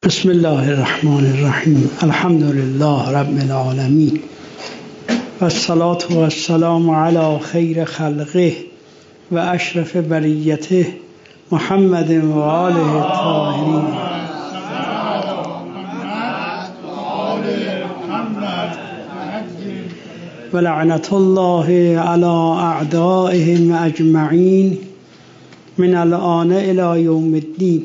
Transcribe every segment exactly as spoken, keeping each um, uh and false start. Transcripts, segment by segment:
بسم الله الرحمن الرحیم. الحمد لله رب العالمین و الصلاة و السلام علی خیر خلقه و اشرف بریته محمد و آله الطاهرین. و لعنت الله علی اعدائهم اجمعین من الآن الی یوم الدین.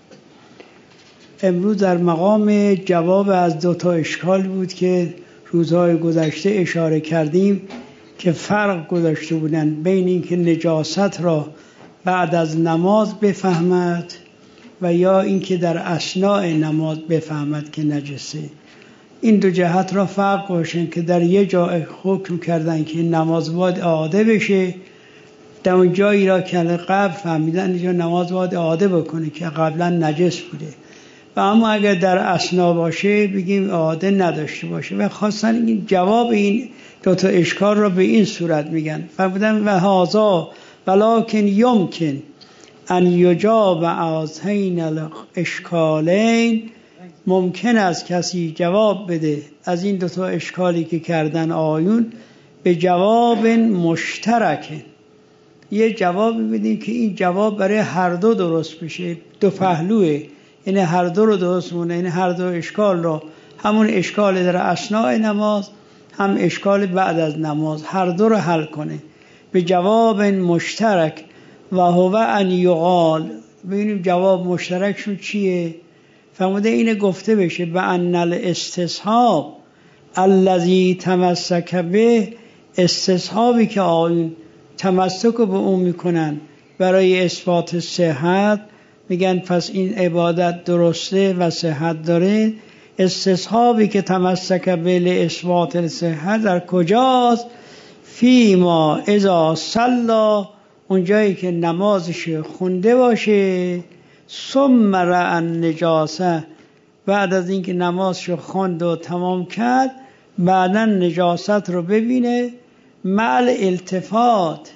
امروز در مقام جواب از دو تا اشکال بود که روزهای گذشته اشاره کردیم که فرق گذاشته بودند بین اینکه نجاست را بعد از نماز بفهمد و یا اینکه در اثناء نماز بفهمد که نجسه. این دو جهت را فرق گذاشتن که در یه جا حکم کردن که نماز باید اعاده بشه، در اون جایی را که قبل فهمیدن اینجا نماز باید اعاده بکنه که قبلا نجس بوده. و اما اگر در اثنا باشه بگیم اعاده نداشته باشه. و خواستن این جواب این دو تا اشکال را به این صورت میگن. فرمودن و هذا ولکن یمکن ان یجاب هذین الاشکالین، ممکن است کسی جواب بده از این دو تا اشکالی که کردن آیون به جواب مشترک. یه جواب بدیم که این جواب برای هر دو درست بشه، دو پهلوه، یعنی هر دو رو درست مونه، یعنی هر دو اشکال رو، همون اشکال در اثناء نماز هم اشکال بعد از نماز، هر دو رو حل کنه به جواب مشترک. و هو ان یقال، ببینیم جواب مشترکشون چیه. فرموده اینه گفته بشه به ان الاستصحاب الذی تمسک به، استصحابی که آیون تمسک به اون میکنن برای اثبات صحت، میگن پس این عبادت درسته و صحت داره. استصحابی که تمسک به اثبات صحت در کجاست؟ فیما اذا صلی، اونجایی که نمازش خونده باشه، ثم رأى النجاسه، بعد از اینکه نمازش خوند و تمام کرد بعدا نجاست رو ببینه، مع الالتفات،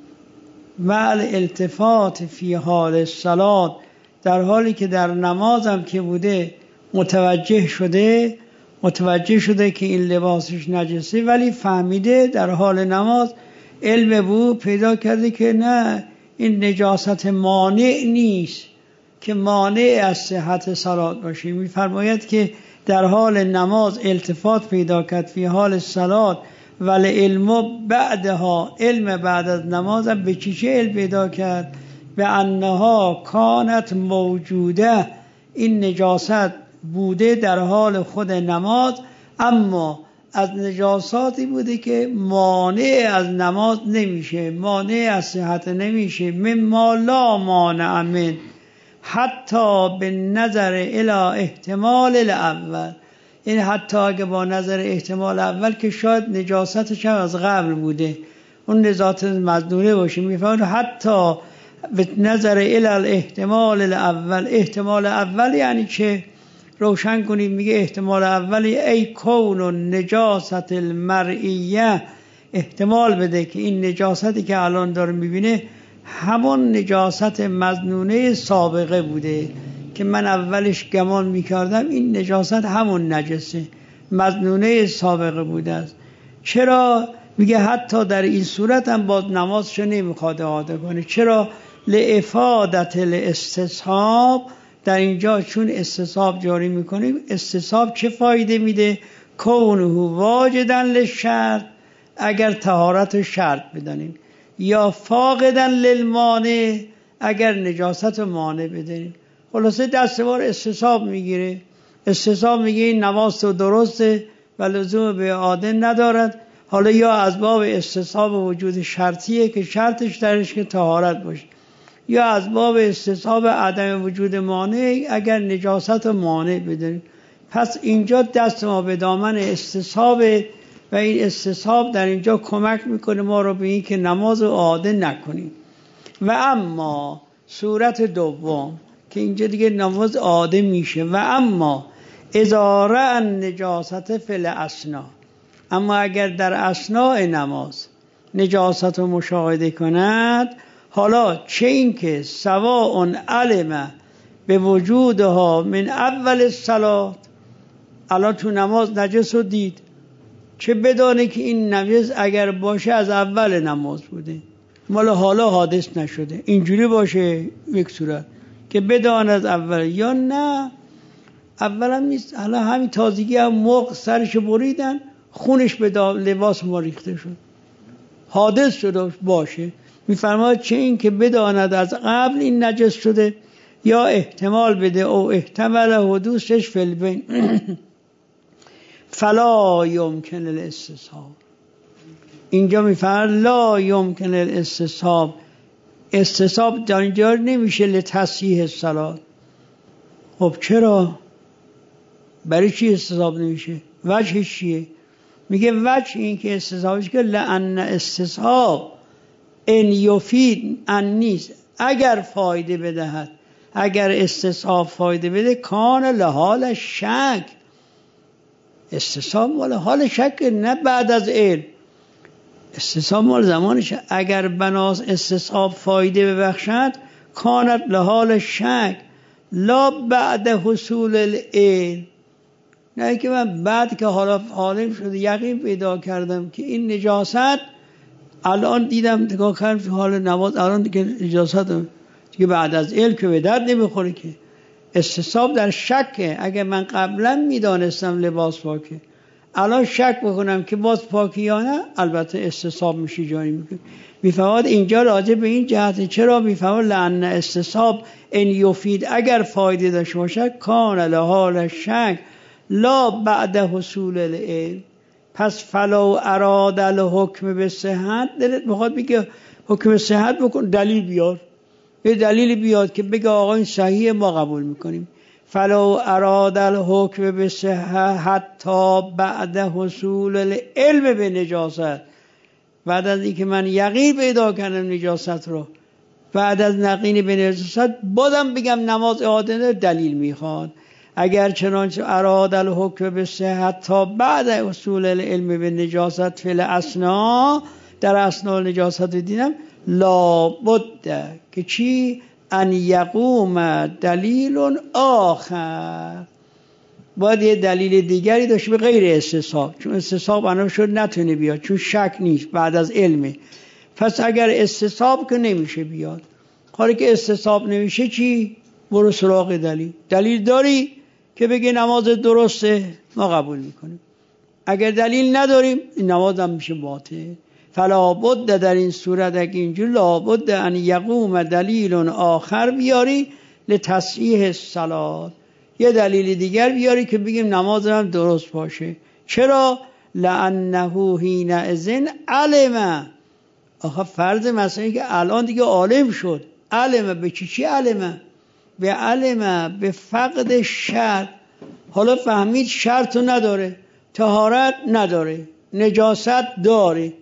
مع الالتفات فی حال الصلاة، در حالی که در نمازم که بوده متوجه شده متوجه شده که این لباسش نجسه، ولی فهمیده در حال نماز علم بود پیدا کرده که نه، این نجاست مانع نیست که مانع از صحت صلات باشه. می‌فرماید که در حال نماز التفات پیدا کرد فی حال صلات، ولی علم بعدها، علم بعد از نماز به چی چه علم پیدا کرد؟ به انها کانت موجوده، این نجاست بوده در حال خود نماز، اما از نجاساتی بوده که مانع از نماز نمیشه، مانع از صحت نمیشه. مما لا مانع من، حتی به نظر الی احتمال الاول، این حتی اگه با نظر احتمال اول که شاید نجاستش هم از قبل بوده، اون نجاست مظنونه باشه، میفهمون حتی به نظر الی احتمال الاول. احتمال اول یعنی چه؟ روشن کنید. میگه احتمال اول ای کون نجاست المرئیه، احتمال بده که این نجاستی که الان داره میبینه همون نجاست مظنونه سابقه بوده که من اولش گمان میکردم این نجاست همون نجسه مظنونه سابقه بوده است. چرا؟ میگه حتی در این صورت هم باز نمازشو نمیخواد اعاده کنه. چرا؟ لافادت الاستصحاب، در اینجا چون استصحاب جاری میکنیم، استصحاب چه فایده میده؟ کونه واجدن للشرط، اگر طهارت شرط بدانیم، یا فاقدن للمانع، اگر نجاست مانع بدانیم. خلاصه دستوار استصحاب میگیره. استصحاب میگه این نماز تو درسته و لزوم به اعاده ندارد. حالا یا از باب استصحاب وجود شرطیه که شرطش درش که طهارت باشه، یا از باب استصحاب عدم وجود مانع اگر نجاست مانع بدانیم. پس اینجا دست ما به دامن استصحاب و این استصحاب در اینجا کمک میکنه ما رو به این که نماز رو اعاده نکنیم. و اما صورت دوم که اینجا دیگه نماز اعاده میشه، و اما اذا رأى النجاست فی الاثنا، اما اگر در اثناء نماز نجاست رو مشاهده کند، حالا چه این که سواء علم به وجودها من اول الصلاه. الان تو نماز نجس رو دید، چه بدانه که این نجس اگر باشه از اول نماز بوده، مال حالا حادث نشده. اینجوری باشه یک صورت که بدانه از اول، یا نه اول هم نیست، حالا همین تازگی هم موقع سرش بریدن خونش به لباس ما ریخته شد، حادث شده باشه. میفرماید چه این که بداند از قبل این نجس شده، یا احتمال بده او احتمال حدوثش فی البین فلا یمکن الاستصحاب. اینجا میفرماید لا یمکن الاستصحاب، استصحاب در اینجا نمیشه لتصحیح الصلاة. خب چرا؟ برای چی استصحاب نمیشه؟ وجهش چیه؟ میگه وجه این که استصحابش که لأن استصحاب ان یفید ان نیست، اگر فایده بدهد، اگر استصحاب فایده بده کان لحال شک. استصحاب مال حال شک، نه بعد از علم. استصحاب مال زمانش. اگر بناس استصحاب فایده ببخشد کانت لحال شک لا بعد حصول العلم. نه که من بعد که حالا عالم شده یقین پیدا کردم که این نجاست، الان دیدم نگاه کردم تو حال نماز الان دیگه نجاست دیگه بعد از علم که به درد نمیخوره که. استصحاب در شکه. اگه من قبلا میدانستم لباس پاکه، الان شک بکنم که باز پاکی یا نه، البته استصحاب میشه جانی میکنه. میفهمد اینجا راجع به این جهت. چرا میفهمد؟ لأن استصحاب ان یفید، اگر فایده داشته باشه کان لحال شک لا بعد حصول العلم. پس فلو اراد الحکم به صحت، دلت میخواد بگه حکم صحت بکن، دلیل بیار، یه دلیل بیاد که بگه آقا این صحیح ما قبول میکنیم. فلو اراد الحکم به صحت حتی بعد حصول العلم به نجاست، بعد از اینکه من یقین پیدا کردم نجاست رو، بعد از یقین به نجاست بازم بگم نماز اعاده، دلیل میخواد. اگر چنانچه اراد الحکم به صحت تا بعد حصول العلم به نجاست فی الاسنا، در اسنا نجاست دیدم، لا بد که چی؟ ان یقوم دلیل آخر، باید یه دلیل دیگری داشته به غیر استصحاب، چون استصحاب انام شد نتونه بیاد، چون شک نیست بعد از علمه. پس اگر استصحاب که نمیشه بیاد، کاری که استصحاب نمیشه چی؟ برو سراغ دلیل. دلیل داری که بگه نماز درسته، ما قبول میکنیم. اگر دلیل نداریم این نماز هم میشه باطل. فلا بد، در این صورت اگه اینجور لا بد ان یقوم دلیل آخر بیاری لتصحیح الصلاة، یه دلیل دیگر بیاری که بگیم نماز هم درست باشه. چرا؟ لانه حینئذ علم. آخه فرض مثلا که الان دیگه عالم شد، علم به چی چی علمه؟ به علم به فقد شرط. حالا فهمید شرط نداره، طهارت نداره، نجاست داره،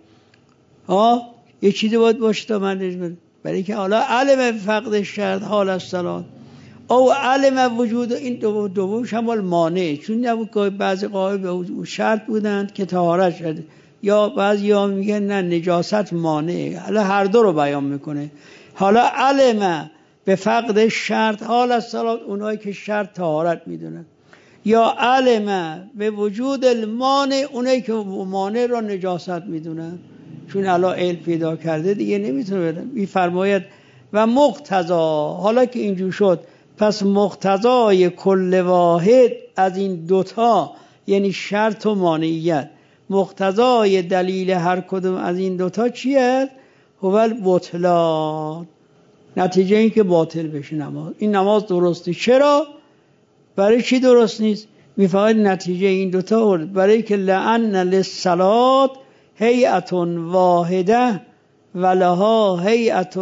ها یه چیزی باید باشه تا من نجمه، برای که حالا علم فقد شرط حال الصلاة او علم وجود، این دو دومش هم مانع، چون نبود بعضی قائل به شرط بودند که طهارت شده، یا بعضی ها میگن نه نجاست مانع. حالا هر دو رو بیان میکنه. حالا علم به فقد شرط حال الصلاة، اونایی که شرط طهارت میدونن، یا علم به وجود المانع، اونایی که مانع را نجاست میدونن، چون الان علم پیدا کرده دیگه نمیتونه بدن. میفرماید و مقتضا، حالا که اینجور شد پس مقتضای کل واحد از این دوتا، یعنی شرط و مانعیت، مقتضای دلیل هر کدوم از این دوتا چیه؟ هو البطلان، نتیجه این که باطل بشه نماز. این نماز درسته. چرا؟ برای چی درست نیست؟ میفهمید نتیجه این دوتا برای که لأن للصلاة هیئت واحده ولها هیئت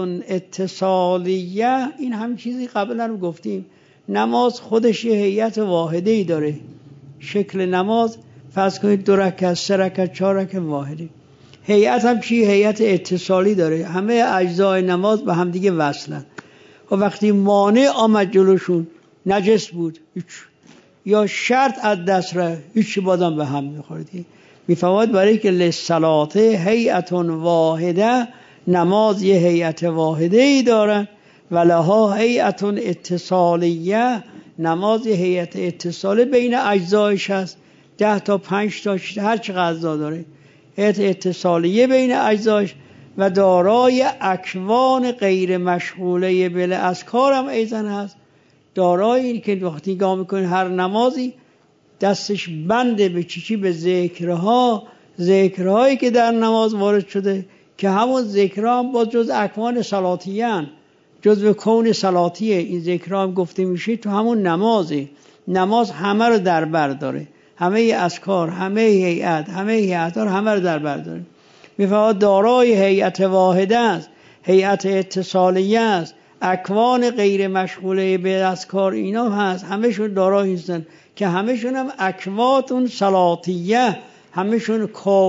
اتصالیه. این هم چیزی قبلا رو گفتیم، نماز خودش یه هیئت واحده ای داره. شکل نماز فرض کنید دو رکعت، سه رکعت، چهار رکعت واحده. هیئت هم چی؟ هیئت اتصالی داره، همه اجزای نماز به هم دیگه وصلن. و وقتی مانع آمد جلوشون، نجس بود هیچ، یا شرط از دست رفت، هیچ، بازم به هم میخوردی. میفهمد برای که للصلاة هیئت واحده، نماز یه هیئت واحده ای دارن ولها هیئت اتصالیه، نماز هیئت اتصاله بین اجزایش هست، ده تا پنج تا هر چقدر اجزا داره، هیئت اتصالیه بین اجزایش و دارای اکوان غیر مشغوله بالاذکار هم ایضا هست. دارای این که وقتی نگاه میکنید هر نمازی دستش بنده به چی چی به ذکرها، ذکرهایی که در نماز وارد شده که همون ذکرها هم باز جز اکوان صلاتیه هن، جزو کون صلاتیه. این ذکرها هم گفته میشه تو همون نمازه. نماز همه رو در بر داره، همه اذکار، همه هیئت، همه هیئت‌ها همه رو در بر داره. میفرماد دارای هیئت واحده است، هیئت اتصالیه است، اکوان غیر مشغوله به اذکار اینا هست، همه‌شون دارای هستن که همه‌شون هم اکواتون صلاتیه، همه‌شون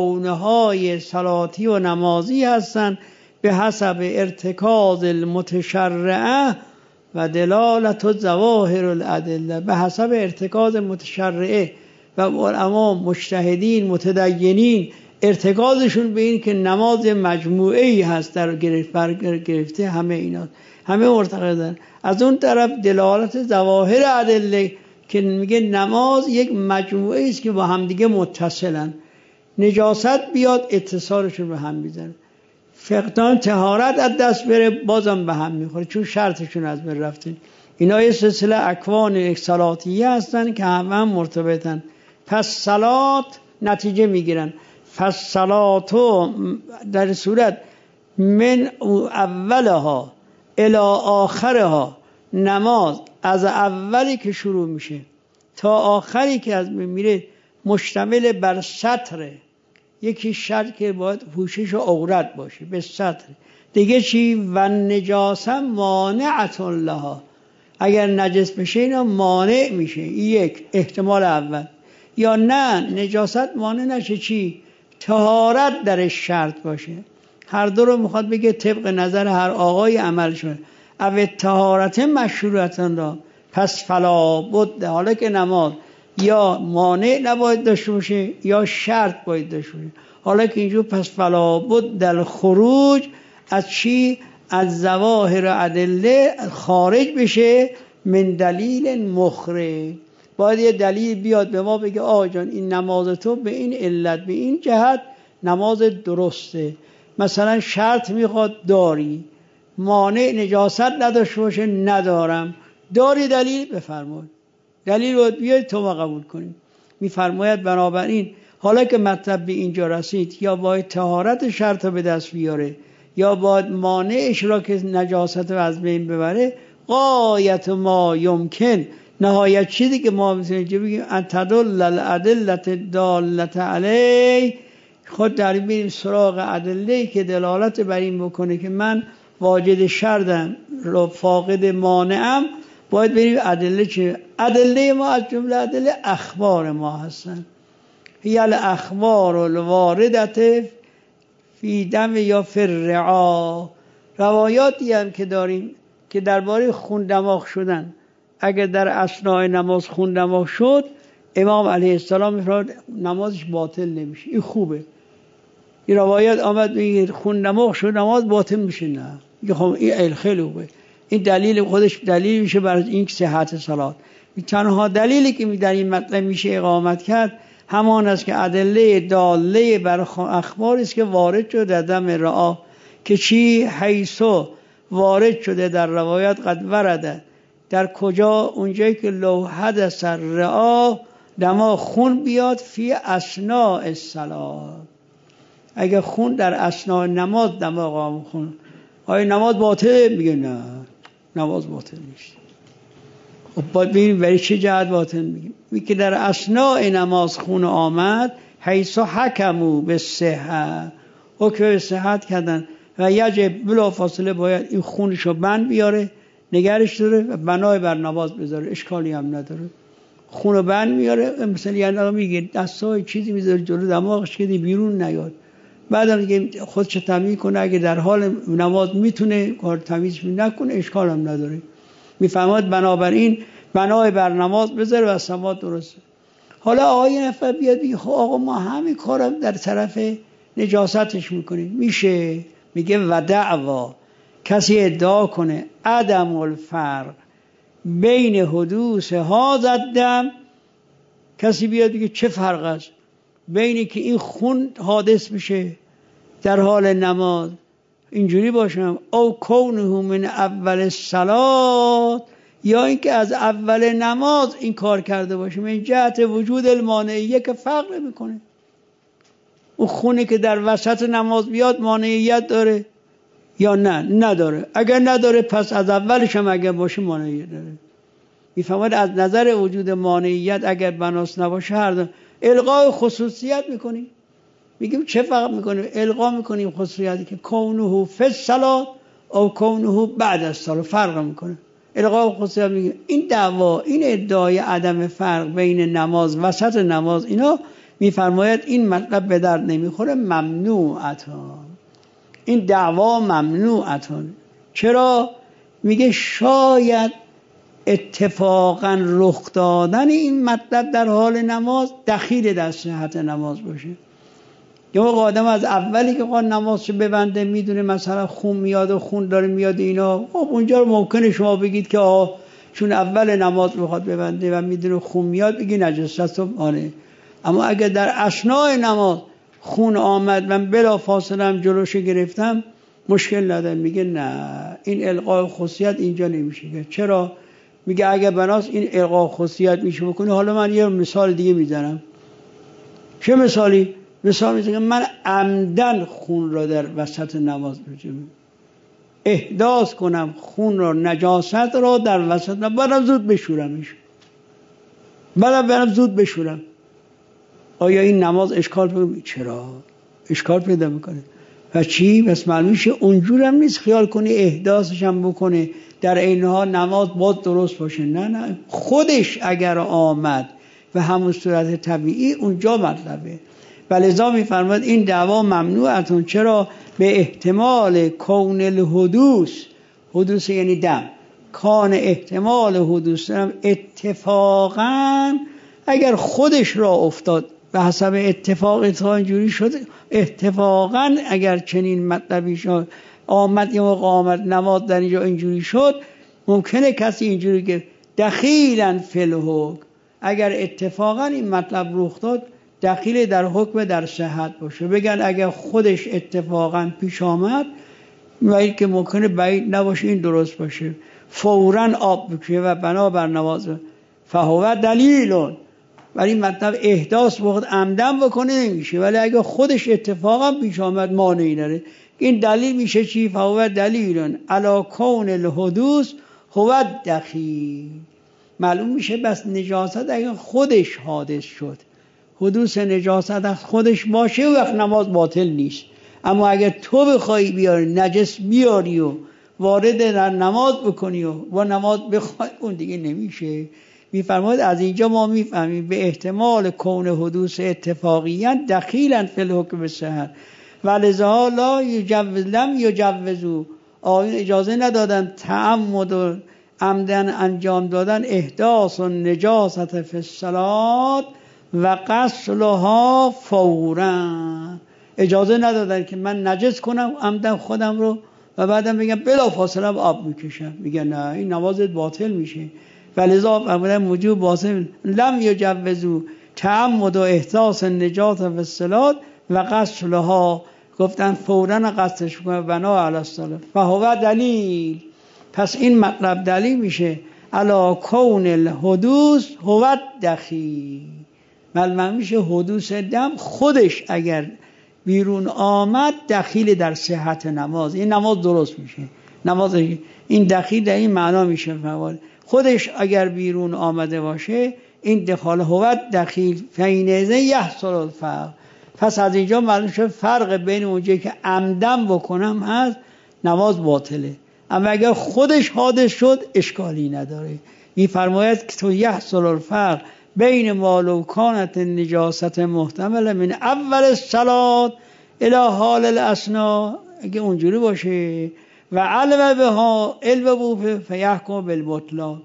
کونهای صلاتی و نمازی هستن به حسب ارتکاز المتشرعه و دلالت و ظواهر الادله، به حسب ارتکاز متشرعه و علما مجتهدین متدینین ارتکازشون به این که نماز مجموعه‌ای هست در گرفته همه اینا، همه معتقدن. از اون طرف دلالت ظواهر ادله که میگه نماز یک مجموعه است که با همدیگه متصلن، نجاست بیاد اتصالشون به هم میزنه، فقدان طهارت از دست بره بازم به هم میخوره چون شرطشون از بین رفته. اینا یه سلسله اکوان صلاتیه هستن که همه هم مرتبطن. پس صلات نتیجه میگیرن، پس صلاتو در صورت من اولها الی آخرها، نماز از اولی که شروع میشه تا آخری که از میره مشتمل بر سطره. یکی شرط که باید پوشش و عورت باشه به سطر. دیگه چی؟ و نجاسه مانعت لها، اگر نجس بشه اینا مانع میشه. یک احتمال اول. یا نه نجاست مانع نشه، چی؟ طهارت درش شرط باشه. هر دو رو میخواد بگه طبق نظر هر آقای عمل شده. او طهارت مشروعتن را پس فلا بد، حالا که نماز یا مانع نباید داشته باشه یا شرط باید داشته باشه، حالا که اینجور پس فلا بد در خروج از چی؟ از ظواهر ادله خارج بشه، من دلیل مخرج. باید یه دلیل بیاد به ما بگه آقا جان این نماز تو به این علت به این جهت نماز درسته. مثلا شرط میخواد داری، مانع نجاست نداشته باشه ندارم، داری دلیل بفرمایید، دلیل رو بیاید تو ما قبول کنیم. میفرماید بنابراین حالا که مطلب به اینجا رسید یا باید طهارت شرط رو به دست بیاره یا باید مانعش را که نجاست رو از بین ببره. غایت ما یمکن، نهایت چیزی که ما میتونیم بگیم ان تدل الادله دالت علی، خود در میریم سراغ ادله که دلالت بر این بکنه که من واجد شرطم رو فاقد مانعم. باید بریم ادله چه؟ ادله ما از جمله ادله اخبار ما هستن. هی الاخبار الواردت فی دم یا فی الرعا، روایاتی هم که داریم که درباره خون دماغ شدن. اگر در اثناء نماز خون دماغ شد امام علیه السلام میفرماد نمازش باطل نمیشه. این خوبه. این روایت آمد میگه خون دماغ شد نماز باطل میشه. نه میگه خب این خیلی خوبه، این دلیل خودش دلیل میشه برای این صحت صلات. تنها دلیلی که در این مطلب میشه اقامت کرد همان است که ادله داله بر اخباری است که وارد شده در دم رعا، که چی؟ حیثو وارد شده در روایت قد ورده، در کجا؟ اونجایی که لو حدث الرعا، دما خون بیاد فی اثناء الصلاه، اگه خون در اثناء نماز دماغ خون، آیا نماز باطل؟ میگه نه نماز باطل نیست. خب باید ببینیم برای چه جهت باطل میگیم. میگه که در اثناء نماز خون آمد، حیث حکمو به صحت، حکم به صحت کردن و یجب بلا فاصله باید این خونشو بند بیاره نگرش داره و بنای بر نماز بذاره، اشکالی هم نداره. خونو بند میاره، مثلا یعنی میگه دستای چیزی میذاره جلو دماغش که بیرون نیاد، بعد میگه خودش تمیز کنه، اگه در حال نماز میتونه کار تمیز نکنه اشکال هم نداره. میفهمد بنابراین بنای بر نماز بذاره و سماع درسته. حالا آقای نفر بیاد بگه خب آقا ما همین کارم در طرف نجاستش میکنیم، میشه؟ میگه و دعوا کسی ادعا کنه عدم الفرق بین حدوث هذا الدم، کسی بیاد بگه چه فرق است بینی که این خون حادث بشه در حال نماز اینجوری باشم او کونه من اول الصلاه، یا اینکه از اول نماز این کار کرده باشه، من جهت وجود المانعیه که فرق نمیکنه. اون خونی که در وسط نماز بیاد مانعیت داره یا نه؟ نداره. اگر نداره پس از اولش هم اگر باشه مانعیت داره. میفهمید از نظر وجود مانعیت اگر بناس نباشه هر دو الغای خصوصیت میکنیم. میگیم چه فرق میکنیم؟ الغا میکنیم خصوصیتی که کونه فی الصلاه او کونه بعد از صلاه فرق میکنه. الغا خصوصیت میگیم. این دعوا، این ادعای عدم فرق بین نماز وسط نماز، اینا میفرماید این مطلب به درد نمیخوره، ممنوعتان. این دعوا ممنوعتان. چرا؟ میگه شاید اتفاقا رخ دادن این مطلب در حال نماز دخیل در صحت نماز باشه. یه موقع آدم از اولی که قرآن نمازشو ببنده میدونه مثلا خون میاد و خون داره میاد اینا، خب اونجا رو ممکنه شما بگید که آه چون اول نماز میخواد ببنده و میدونه خون میاد بگی نجاست و آنه. اما اگر در اثناء نماز خون آمد من بلا فاصله هم جلوش گرفتم مشکل نداره. میگه نه، این الغای خصوصیت اینجا نمیشه. چرا؟ میگه اگر بناس این الغای خصوصیت میشه بکنه. حالا من یه مثال دیگه میزنم. چه مثالی؟ مثال میزنم من عمدن خون را در وسط نماز بجم احداث کنم، خون را نجاست را در وسط نماز برم زود بشورمش، برم برم زود بشورم. آیا این نماز اشکال پیدا میکنه؟ چرا اشکال پیدا میکنه؟ و چی؟ بس معلوم میشه اونجور هم نیست خیال کنی احداثش هم بکنه در اینها نماز باید درست باشه. نه نه، خودش اگر آمد و همون صورت طبیعی اونجا مطلبه. ولذا میفرماید این دعوا ممنوعتون. چرا؟ به احتمال کون الحدوث، حدوث یعنی دم، کان احتمال حدوث اتفاقا اگر خودش را افتاد به حسب اتفاق تا اینجوری شد، اتفاقا اگر چنین مطلبی شد آمد یا موقع آمد نماز در اینجا اینجوری شد، ممکنه کسی اینجوری که دخیلا فی الحکم، اگر اتفاقا این مطلب رخ داد دخیل در حکم در صحت باشه. بگن اگر خودش اتفاقا پیش آمد و این که ممکنه بعید نباشه این درست باشه، فوراً آب بکشه و بنا بر نماز فهو دلیلون. ولی مطلب احداث وقت عمدن بکنه نمیشه، ولی اگر خودش اتفاقا پیش آمد مانعی نداره. این دلیل میشه چی؟ فهو دلیلون علی کون الحدوث هو دخیل. معلوم میشه بس نجاست اگر خودش حادث شد، حدوث نجاست از خودش باشه و وقت نماز باطل نیست. اما اگر تو بخوای بیاری نجس بیاری و وارد در نماز بکنی و با نماز بخوای، اون دیگه نمیشه. میفرماید از اینجا ما میفهمیم به احتمال کون حدوث اتفاقیاً دخیلاً فی الحکم صحت ولذا لا یجوز لم یجوزو، آیین اجازه ندادن تعمد و عمدن انجام دادن احداث و نجاست فی الصلاة و غسلها فوراً. اجازه ندادن که من نجس کنم عمدن خودم رو و بعدم بگم بلا فاصله آب میکشم. میگن نه، این نمازت باطل میشه. ولذا فرمودن وجوب باطل لم یجوزو تعمد و احداث نجات فی الصلاة و غسلها، گفتن فوراً غسلش کنه بنا علی الصلاة فهو دلیل. پس این مطلب دلیل میشه علی کون الحدوث هو دخیل. معلوم میشه حدوث دم خودش اگر بیرون آمد دخیل در صحت نماز، این نماز درست میشه. نماز این دخیل در این معنا میشه فوال خودش اگر بیرون آمده باشه این دخال هو دخیل فینزه یحصل الفرق. پس از اینجا معلوم شد فرق بین اونجایی که عمدن بکنم هست نماز باطله، اما اگر خودش حادث شد اشکالی نداره. میفرماید که تو یحصل الفرق بین ما لو کانت نجاست محتمل من اول الصلاة الی حال الاسنا، اگه اونجوری باشه و علم بها علم بوفه فیحکم بالبطلان.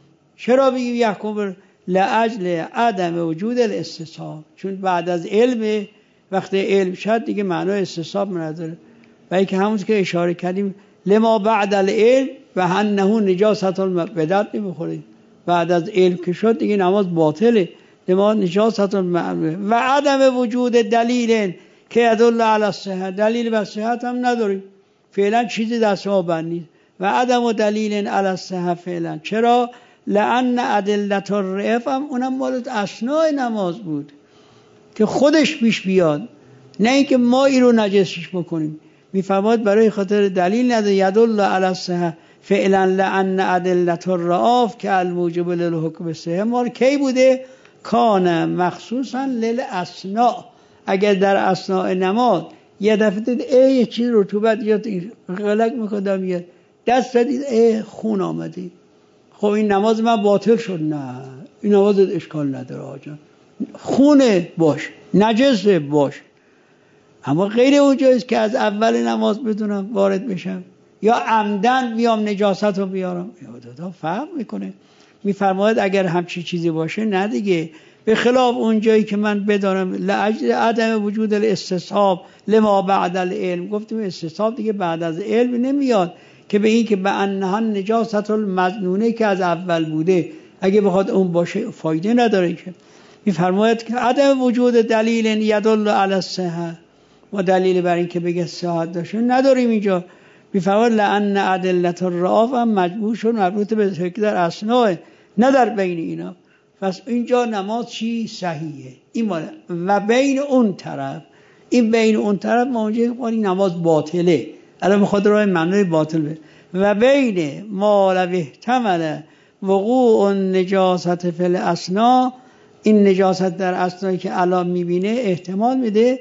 چرا بگیم یحکم؟ لاجل عدم وجود الاستصحاب، چون بعد از علم وقتی علم شد دیگه معنای استصحاب نداره. و اینکه همون که اشاره کردیم لما بعد العلم و انه نجاست بدت نمیخوره. بعد از علم که شد دیگه نماز باطله. لما نجاست و عدم وجود دلیل که یدل علی الصحه، دلیل بر صحت هم نداریم فعلا، چیزی دست ما بند نیست. و عدم دلیل علی الصحه فعلا. چرا؟ لان ادله الرفع هم اونم مال اثناء نماز بود که خودش پیش بیاد، نه اینکه ما این رو نجسش بکنیم. میفرماد برای خاطر دلیل نداره یدل علی الصحه فعلا لان ادله الرعاف که الموجب للحکم الصحه مال کی بوده؟ کان مخصوصا للاثناء. اگر در اثناء نماز یه دفعه دید ای یه چیز رطوبت یا غلق میکنم یه دست دید ای خون آمده، خب این نماز من باطل شد؟ نه، این نماز اشکال نداره آجا، خونه باش، نجس باش. اما غیر اونجاییست که از اول نماز بدونم وارد بشم یا عمدن بیام نجاست رو بیارم، یا فرق میکنه. میفرماید اگر همچی چیزی باشه نه دیگه، به خلاف اون جایی که من بدانم لاجل عدم وجود الاستصحاب لما بعد العلم. گفتیم استصحاب دیگه بعد از علم نمیاد که به این که به انها نجاست المظنونه که از اول بوده، اگه بخواد اون باشه فایده نداره. که میفرماید که عدم وجود دلیل یدل علی الصحه، و دلیل بر این که بگه صحت داشته نداریم اینجا. میفرماید لان ادله الرعاف هم مجبور شد مربوط به ذکر در اثناء، نه در بین اینا. پس اینجا نماز چی؟ صحیحه. این مال و بین اون طرف، این بین اون طرف ما اونجا این نماز باطله. الان میخواد راه معنای باطل به و بین ما لو احتمل وقوع النجاست فی الاثناء، این نجاست در اثنایی که الان میبینه احتمال میده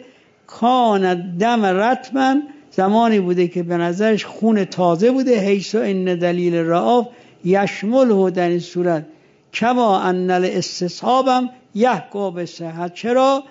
کان دم رطبا، زمانی بوده که به نظرش خون تازه بوده، حیث ان دلیل رعاف یشمله، در این صورت کما ان الاستصحابم یحکم بالصحت. چرا؟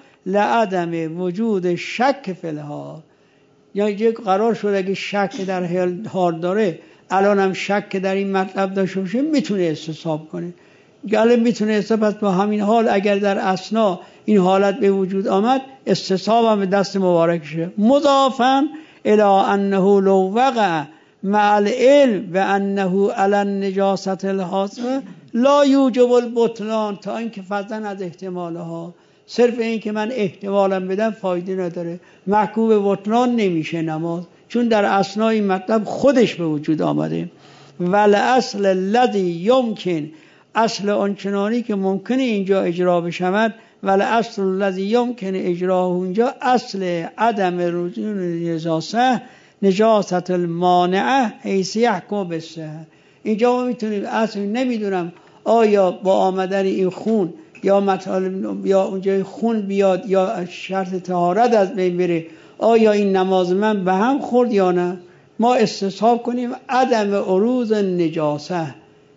لعدم وجود شک فی الحال. یعنی قرار شده اگه شک در حال داره، الان هم شک در این مطلب داشته باشه میتونه استصحاب کنه. گله میتونه استصحاب، پس با همین حال اگر در اثنا این حالت به وجود آمد استصحاب هم به دست مبارکشه. مضافاً الی انه لو وقع مع العلم و انه علی النجاست الحاصله لا یوجب البطلان، تا اینکه فضلا از احتمالها، صرف این که من احتمالم بدم فایده نداره، محکوم به بطلان نمیشه نماز، چون در اثناء این مطلب خودش به وجود آمده. ول اصل الذی یمکن، اصل آنچنانی که ممکنه اینجا اجرا بشود، ول اصل الذی یمکن اجراه اونجا اصل عدم رجوع نجاسه نجاست المانعه حیث یحکم بالصحه. اینجا ما میتونیم اصل نمیدونم آیا با آمدن این خون یا مطالب یا اونجای خون بیاد یا شرط طهارت از بین بره، آیا این نماز من به هم خورد یا نه. ما استصحاب کنیم عدم عروض نجاسه،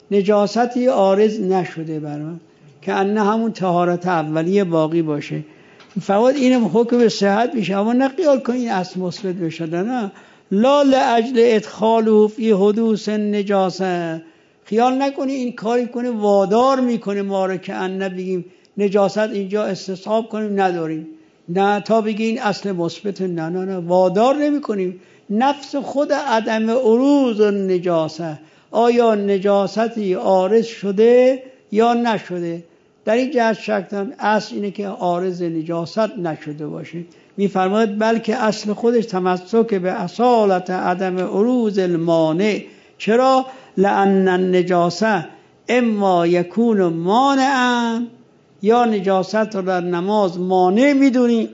نجاستی عارض نشده بر من که انه همون طهارت اولیه باقی باشه. فواد اینم حکم صحت میشه، اما نقیال کن این اصل مثبت بشه. نه لا لاجل ادخاله فی حدوث نجاسه، خیال نکنی این کاری کنه وادار میکنه ما رو که ان بگیم نجاست اینجا استصحاب کنیم نداریم، نه تا بگین اصل مثبت، نه نه نه وادار نمیکنیم. نفس خود عدم عروض نجاسه، آیا نجاستی عارض شده یا نشده، در این جهت شک دارم. اصل اینه که عارض نجاست نشده باشه. میفرماید بلکه اصل خودش تمسک به اصالت عدم عروض المانع. چرا؟ لأن النجاسه اما یکون مانعا، یا نجاست رو در نماز مانع میدونیم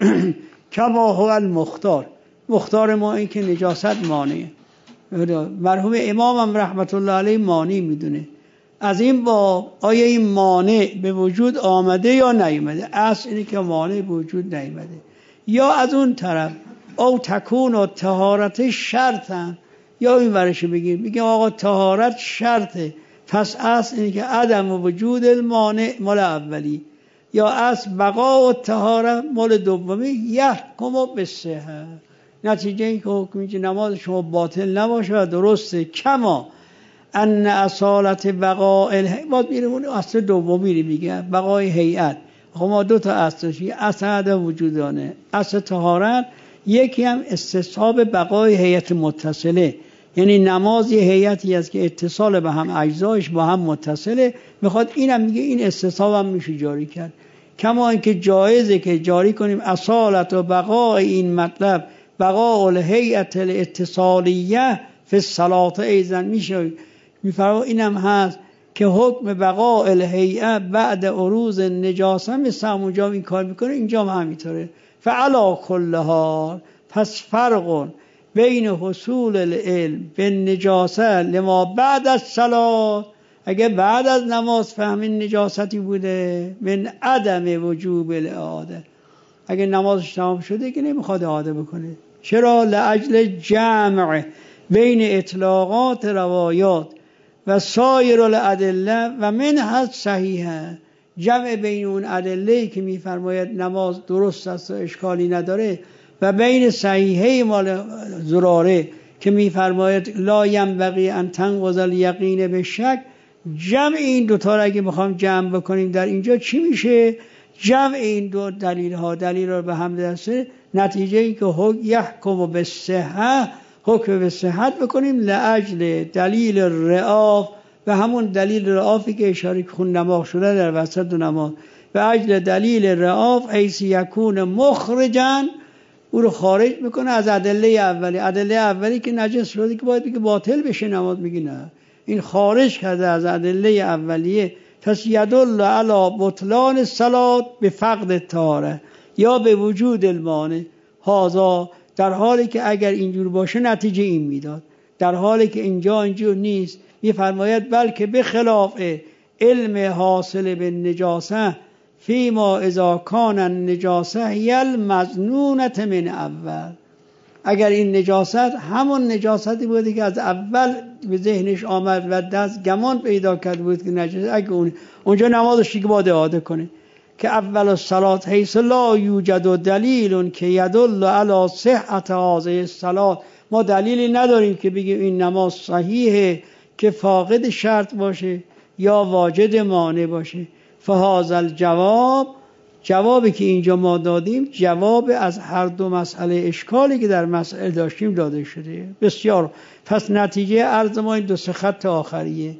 کما هو المختار، مختار ما این که نجاست مانعه. مرحوم امامم رحمت الله علیه مانع میدونه. از این با آیا این مانع به وجود آمده یا نیامده؟ اصل اینه که مانع به وجود نیامده. یا از اون طرف او تکون و طهارت شرطن، یا این ورش بگیم بگیم آقا طهارت شرطه، پس اصل اینه که عدم وجود المانع مال اولی، یا اصل بقا و طهارت مال دومی یحکم بالصحه. نتیجه این که حکمی که نماز شما باطل نباشه و درسته. کما ان اصالت بقاء الهیئت، میریم اون اصل دومی میگه بقای هیئت. خب ما دو تا اصل داشتیم، اصل عدم وجودانه، اصل طهارت، یکی هم استصحاب بقای هیئت متصله. یعنی نماز یه هیئتی است که اتصال به هم اجزایش با هم متصله. میخواد اینم میگه این استصحاب هم میشه جاری کرد، کما اینکه جایزه که جاری کنیم اصالت و بقاء این مطلب بقاء الهیئت الاتصالیه فی الصلاة ایضا میشه. میفرما اینم هست که حکم بقاء الهیئه بعد عروض نجاسه مثل همونجا این کار میکنه، اینجا هم همینطوره. فعلا کل حال پس فرق بین حصول العلم به نجاسه لما بعد از صلات، اگه بعد از نماز فهمین نجاستی بوده، من عدم وجوب الاعاده، اگه نمازش تمام شده که نمیخواد اعاده بکنه. چرا؟ لاجل جمع بین اطلاقات روایات و سایر الادله و منها صحیحه، جمع بین اون ادله‌ای که میفرماید نماز درست است و اشکالی نداره و بین صحیحه مال زراره که میفرماید لا ینبغی ان تنقض الیقین به شک. جمع این دوتا را اگه بخوام جمع بکنیم در اینجا چی میشه؟ جمع این دو دلیل ها دلیل را به هم دسته، نتیجه این که یحکم بالصحه، حکم به صحت بکنیم لاجل دلیل رعاف، و همون دلیل رعافی که اشاره خون دماغ شده در وسط نماز، و اجل دلیل رعاف حیث یکون مخرجا، او رو خارج میکنه از ادله اولی. ادله اولی که نجس شده که باید بگه باطل بشه نماز، میگه نه، این خارج کرده از ادله اولیه. پس یدل علی بطلان الصلاة به فقد الطهاره یا به وجود المانع. هذا در حالی که اگر اینجور باشه نتیجه این میداد، در حالی که اینجا اینجور نیست میفرماید بلکه به خلاف علم حاصل به نجاسه فیما اذا کان النجاسه هی المظنونة من اول، اگر این نجاست همون نجاستی بوده که از اول به ذهنش آمد و دست گمان پیدا کرد بود که نجاست، اگه اون اونجا نمازش دیگه باید اعاده کنه. که اول الصلاة حیث لا یوجد دلیل که یدل علی صحت هذه الصلاة، ما دلیلی نداریم که بگیم این نماز صحیحه که فاقد شرط باشه یا واجد مانع باشه. فهذا الجواب، جوابی که اینجا ما دادیم جواب از هر دو مسئله اشکالی که در مسئله داشتیم داده شده. بسیار. پس نتیجه عرض ما این دو سه خط آخریه.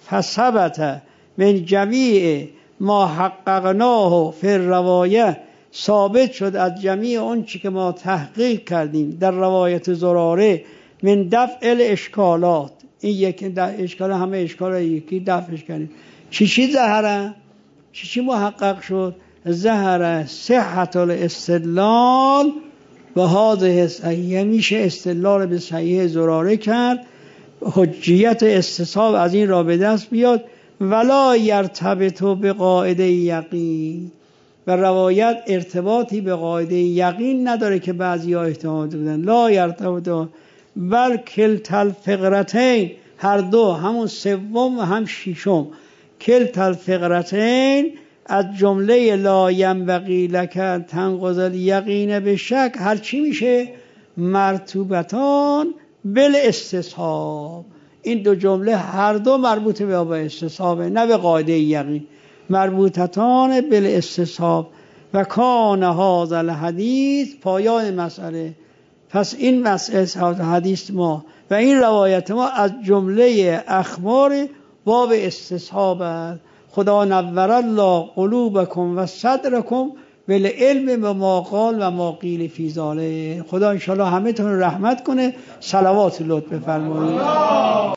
فثبت من جمیع ما حققناه فی الروایه، ثابت شد از جمیع اون چی که ما تحقیق کردیم در روایت زراره، من دفع الاشکالات، این یک اشکال همه اشکال یکی دفعش کردیم. چی چی ظهره؟ چی چی محقق شد؟ ظهر صحت الاستدلال و هذه صحیحه، میشه استدلال به صحیح زراره کرد، حجیت استصحاب از این را به دست بیاد. ولا یرتبط به قاعده یقین، و روایت ارتباطی به قاعده یقین نداره که بعضی ها احتمال دادن. لا یرتبط بل کلتا الفقرتین، هر دو، همون سوم و هم ششم، کلتا الفقرتین از جمله لا ینبغی لک تنقض الیقین به شک، هر چی میشه مرتوبتان بالاستصحاب. این دو جمله هر دو مربوط به استصحابه نه به قاعده یقین، مربوطتان بالاستصحاب. و کان هذا الحدیث، پایان مسئله. پس این مسئله حدیث ما و این روایت ما از جمله اخبار باب استصحاب است. خدا نور الله قلوبکم و صدرکم بالعلم و ما قال و ما قیل فی ذلک. خدا انشاءالله همه تون رحمت کنه. صلوات لطف بفرمایید.